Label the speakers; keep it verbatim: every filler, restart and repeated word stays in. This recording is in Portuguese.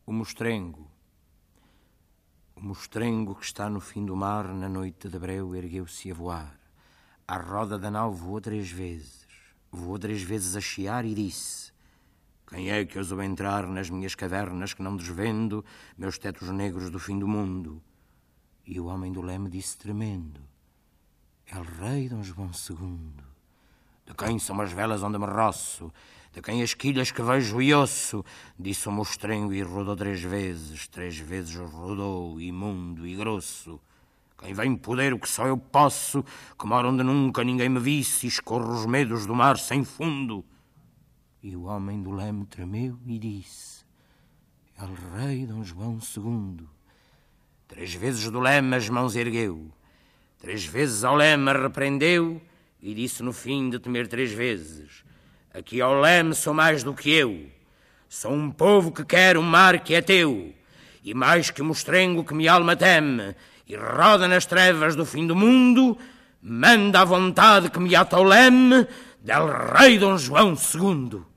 Speaker 1: O mostrengo. O mostrengo que está no fim do mar, na noite de breu, ergueu-se a voar. À roda da nau voou três vezes. Voou três vezes a chiar e disse: quem é que ousou entrar nas minhas cavernas que não desvendo, meus tetos negros do fim do mundo? E o homem do leme disse tremendo: é o rei Dom João segundo. De quem são as velas onde me roço? De quem as quilhas que vejo e ouço? Disse o mostrengo e rodou três vezes. Três vezes rodou, imundo e grosso. Quem vem poder o que só eu posso, que moro onde nunca ninguém me visse, e escorro os medos do mar sem fundo. E o homem do leme tremeu e disse: é o rei Dom João segundo. Três vezes do leme as mãos ergueu. Três vezes ao leme repreendeu e disse no fim de temer três vezes: aqui ao leme sou mais do que eu. Sou um povo que quer um mar que é teu, e mais que o mostrengo que me alma teme, e roda nas trevas do fim do mundo, manda a vontade que me ata ao leme del rei Dom João segundo.